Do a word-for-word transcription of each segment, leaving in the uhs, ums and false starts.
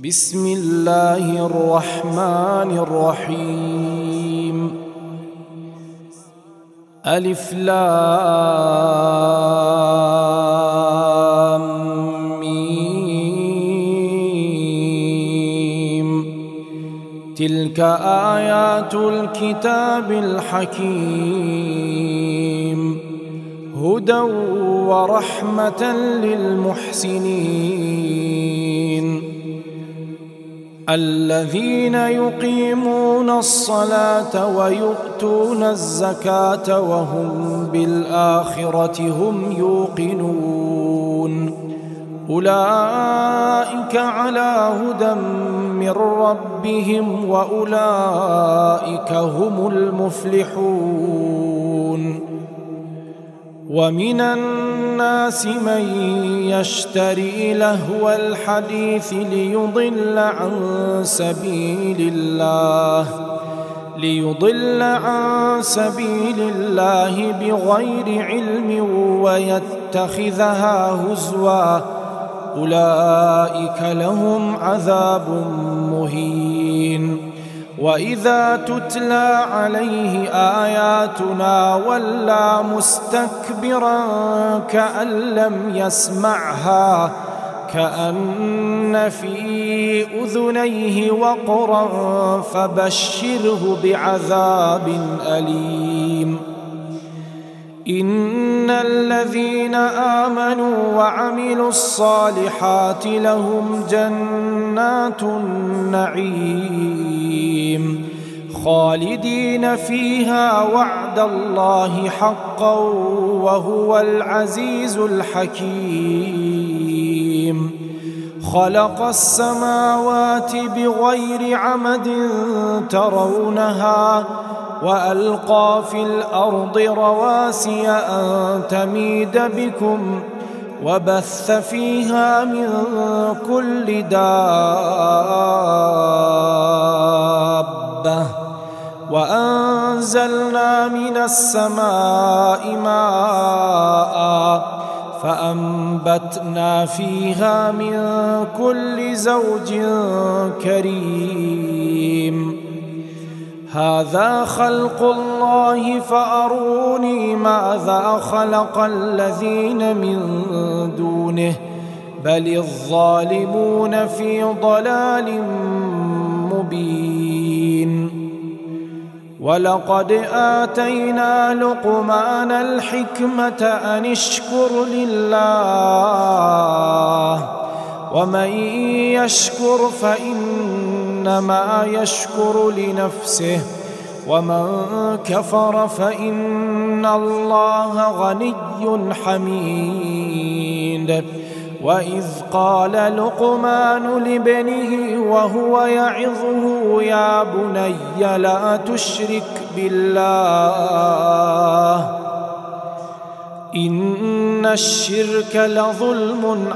بسم الله الرحمن الرحيم. ألف لام ميم. تلك آيات الكتاب الحكيم، هدى ورحمة للمحسنين الذين يقيمون الصلاة ويؤتون الزكاة وهم بالآخرة هم يوقنون. أولئك على هدى من ربهم وأولئك هم المفلحون. ومن الناس من يشتري لهو الحديث ليضل عن سبيل الله ليضل عن سبيل الله بغير علم ويتخذها هزوا، أولئك لهم عذاب مهين. وإذا تتلى عليه آياتنا ولى مستكبرا كأن لم يسمعها كأن في أذنيه وقرا فبشره بعذاب أليم. إن الذين آمنوا وعملوا الصالحات لهم جنات النعيم خالدين فيها وعد الله حقا وهو العزيز الحكيم. خلق السماوات بغير عمد ترونها وألقى في الأرض رواسي أن تميد بكم وبث فيها من كل دابة وأنزلنا من السماء ماء فأنبتنا فيها من كل زوج كريم. هذا خلق الله فأروني ماذا خلق الذين من دونه بل الظالمون في ضلال مبين. ولقد آتينا لقمان الحكمة أن اشكر لله ومن يشكر فإنما يشكر لنفسه ومن كفر فإن الله غني حميد. وإذ قال لقمان لابنه وهو يعظه يا بني لا تشرك بالله إن الشرك لظلم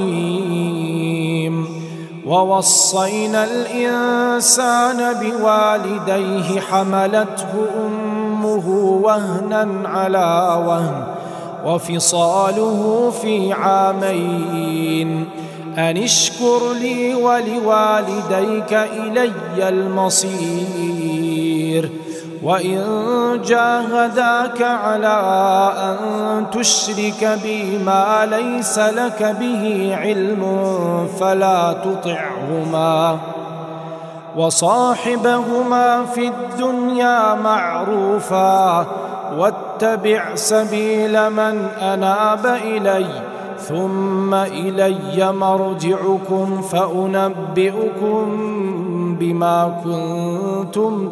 عظيم. ووصينا الإنسان بوالديه حملته أمه وهنا على وهن وفصاله في عامين أن اشكر لي ولوالديك إلي المصير. وإن جاهداك على أن تشرك بي ما ليس لك به علم فلا تطعهما وصاحبهما في الدنيا معروفا واتبع سبيل من أناب إلي ثم إلي مرجعكم فأنبئكم بما كنتم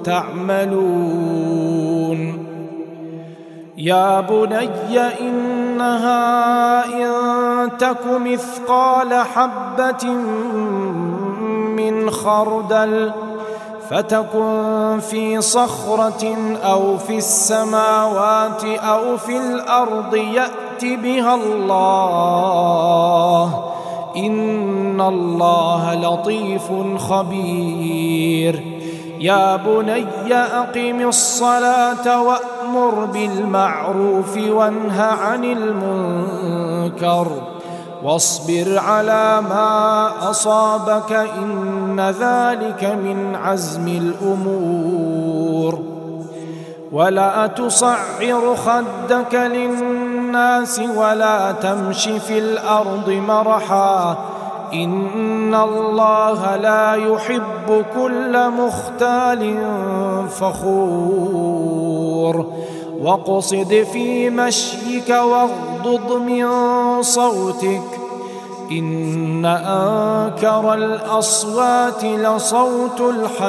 تعملون. يا بني إنها إن تك مثقال حبة من خردل فتكن في صخرة أو في السماوات أو في الأرض يأت بها الله إن الله لطيف خبير. يا بني أقم الصلاة وأمر بالمعروف وانه عن المنكر واصبر على ما أصابك إن ذلك من عزم الأمور. ولا تصعر خدك للناس ولا تمش في الأرض مرحا إن الله لا يحب كل مختال فخور. واقصد في مشيك واغضض من صوتك إن أنكر الأصوات لصوت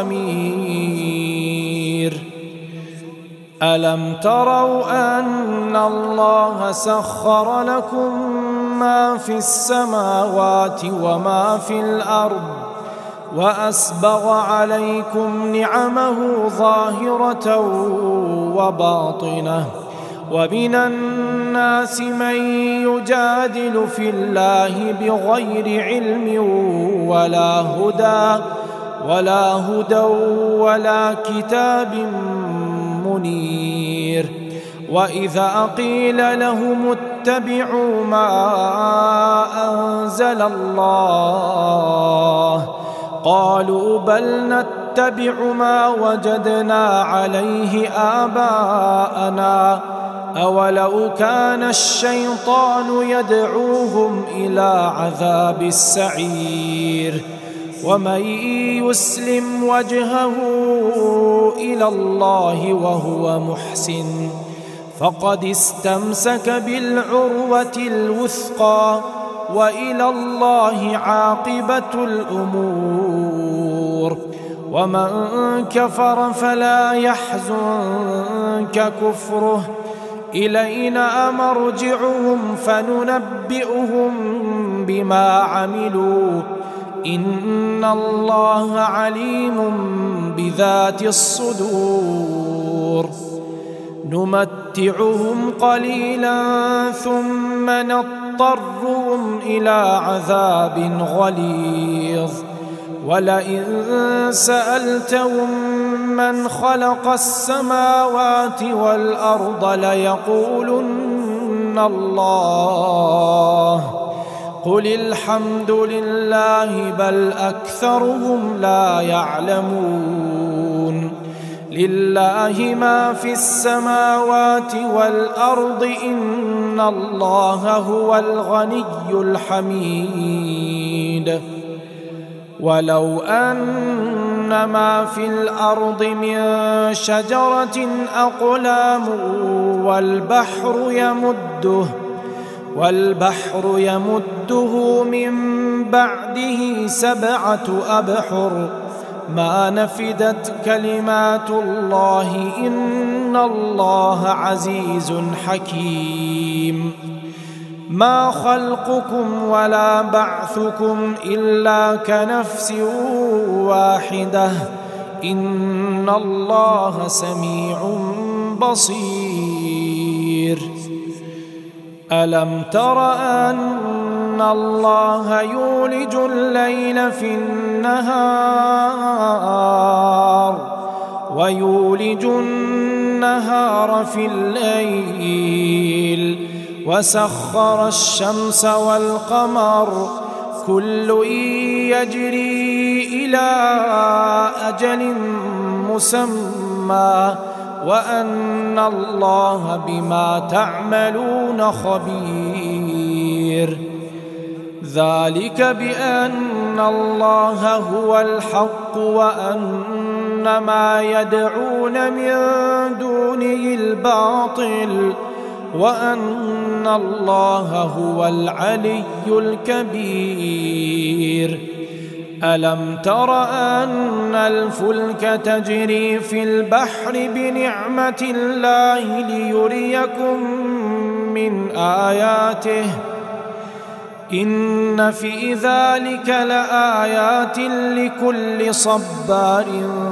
الحمير. ألم تروا أن الله سخر لكم ما في السماوات وما في الأرض وأسبغ عليكم نعمه ظاهرة وباطنة ومن الناس من يجادل في الله بغير علم ولا هدى ولا هدى ولا كتاب منير. وإذا قيل لهم اتبعوا ما أنزل الله قالوا بل نتبع ما وجدنا عليه آباءنا أولو كان الشيطان يدعوهم إلى عذاب السعير. ومن يسلم وجهه إلى الله وهو محسن فقد استمسك بالعروة الوثقى وإلى الله عاقبة الأمور. ومن كفر فلا يحزنك كفره إلينا مرجعهم فننبئهم بما عملوا إن الله عليم بذات الصدور. نمتعهم قليلا ثم نضطرهم إلى عذاب غليظ. ولئن سألتهم من خلق السماوات والأرض ليقولن الله قل الحمد لله بل أكثرهم لا يعلمون. لله ما في السماوات والأرض إن الله هو الغني الحميد. ولو أن ما في الأرض من شجرة أقلام والبحر يمده والبحر يمده من بعده سبعة أبحر ما نفدت كلمات الله إن الله عزيز حكيم. ما خلقكم ولا بعثكم إلا كنفس واحدة إن الله سميع بصير. ألم تر أن الله يولج الليل في النهار ويولج النهار في الليل وسخر الشمس والقمر كل يجري إلى أجل مسمى وأن الله بما تعملون خبير. ذلك بأن الله هو الحق وأن ما يدعون من دونه الباطل وأن الله هو العلي الكبير. ألم تر أن الفلك تجري في البحر بنعمة الله ليريكم من آياته إن في ذلك لآيات لكل صبار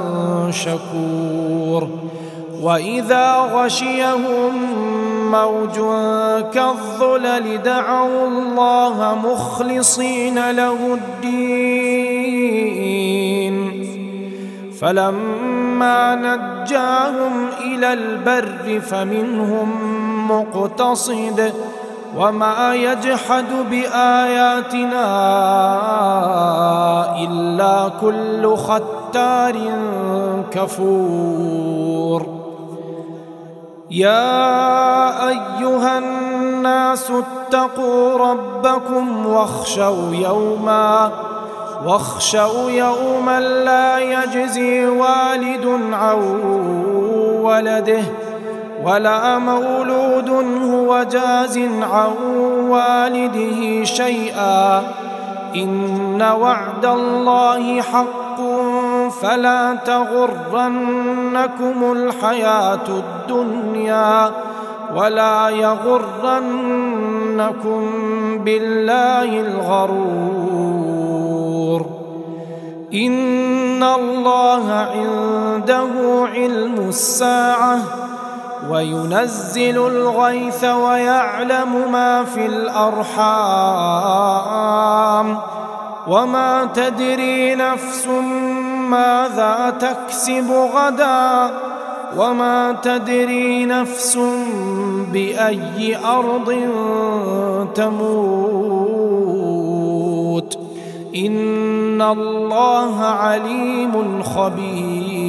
شكور. وإذا غشيهم موج كالظلل دعوا الله مخلصين له الدين فلما نجاهم إلى البر فمنهم مقتصد وما يجحد بآياتنا إلا كل ختار كفور. يا أيها الناس اتقوا ربكم واخشوا يوما واخشوا يوما لا يجزي والد عن ولده ولا مولود هو جاز عن والده شيئا، إن وعد الله حق فلا تغرنكم الحياة الدنيا ولا يغرنكم بالله الغرور. إن الله عنده علم الساعة وينزل الغيث ويعلم ما في الأرحام وما تدري نفس ماذا تكسب غدا وما تدري نفس بأي أرض تموت. إن الله عليم خبير.